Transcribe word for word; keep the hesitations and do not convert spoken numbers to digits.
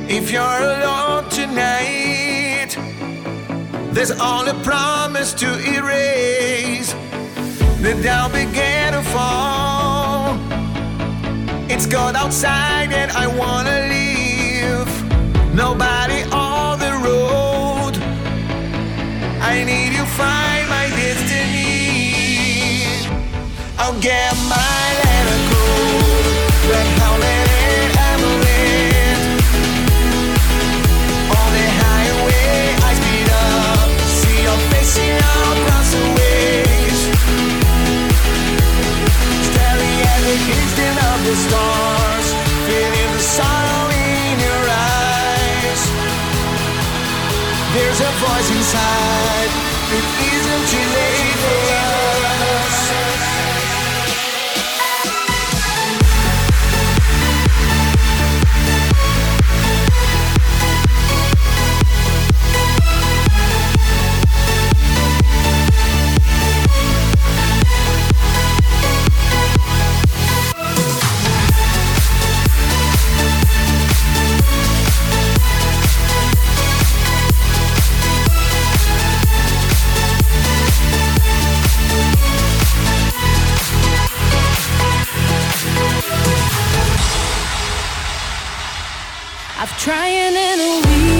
If you're alone tonight, there's only promise to erase. The down began to fall. It's cold outside and I wanna leave. Nobody on the road. I need you, find my destiny. I'll get my letter go. But how let it avalanche on the highway? I speed up, see your face across the waves, staring at the instant of the stars, feeling the sorrow in your eyes. There's a voice inside. It isn't too late for us. I've trying in a week.